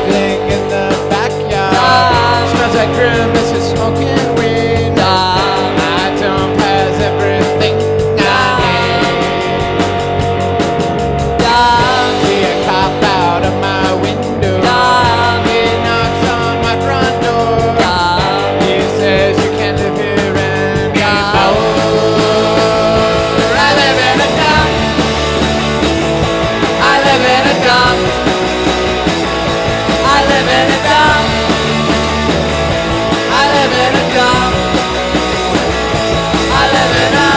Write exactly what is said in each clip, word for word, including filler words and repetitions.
living in the backyard. Dumb. Smells like grimace and smoking weed. Dumb. My dump has everything I need. Dumb. See a cop out of my window. Dumb. He knocks on my front door. Dumb. He says you can't live here anymore. I live in a dump. I live in a dump. I live in a dump. I live in a dump. I live in a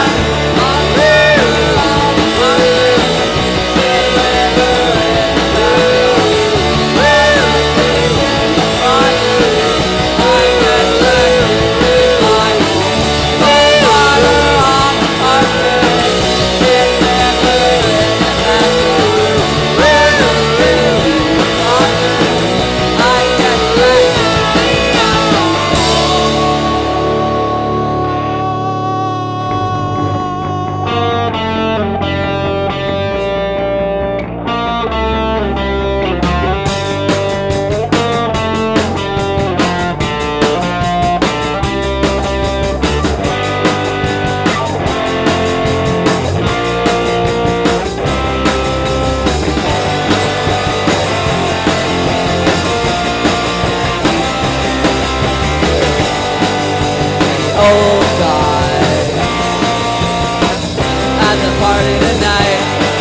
old guy at the party tonight.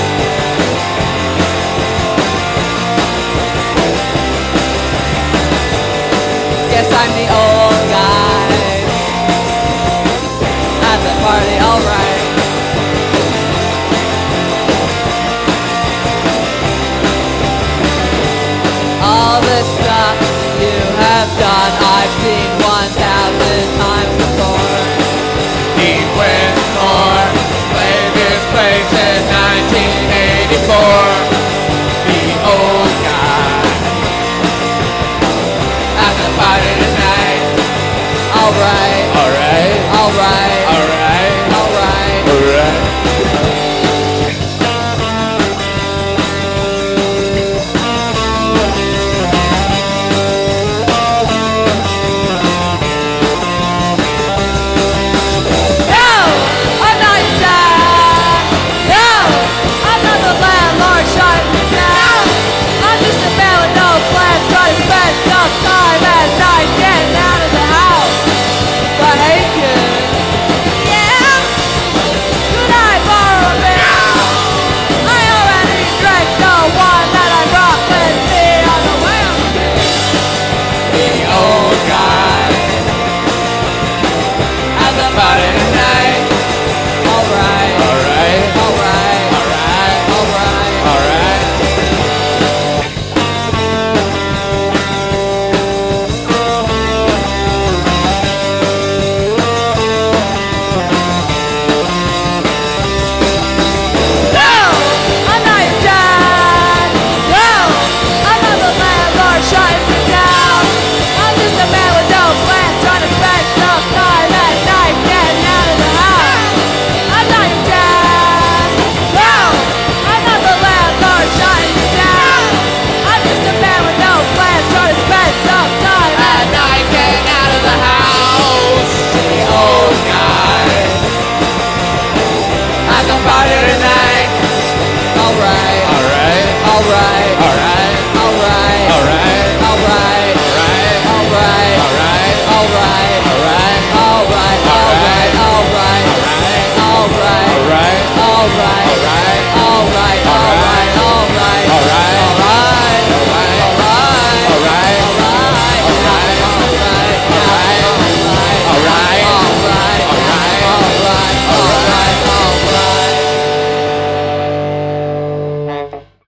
Guess I'm the old guy at the party, alright. All the stuff you have done, I've seen one thousand times before. He went more, played this place in nineteen eighty-four. The old guy at the party tonight. Alright, Alright, alright, alright, alright. alright. No! I'm not your dad! No! I'm not the landlord shutting me down! I'm just a man with no plans trying to spend some time at night getting out of the house. But hey kid. Yeah? Could I borrow a beer? I already drank the one that I brought with me on the way on the beer. The old guy at the party tonight. Alright, Alright, alright, alright, alright. alright. No! I'm not your dad! No! I'm not the landlord shutting me down! I'm just a man with no plans trying to spend some time at night getting out of the house! I'm not your dad! No! I'm not the landlord shutting me down! I'm just a man with no plans trying to spend some time at night getting out of the house! The old guy at the party tonight. Alright, Alright, alright.